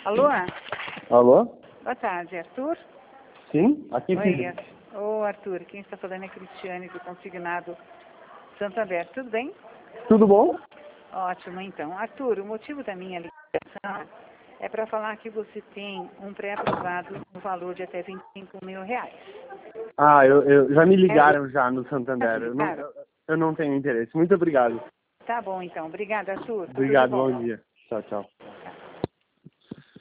Alô? Alô? Boa tarde, Arthur? Sim? Aqui Oi, sim. ô Arthur, quem está falando é Cristiane do Consignado Santander, tudo bem? Tudo bom? Ótimo, então. Arthur, o motivo da minha ligação é para falar que você tem um pré-aprovado no valor de até R$ 25.000. Ah, já me ligaram já no Santander. Claro. Eu não tenho interesse. Muito obrigado. Tá bom, então. Obrigada, Arthur. Tudo de Obrigado, bom. bom dia. Tchau, tchau.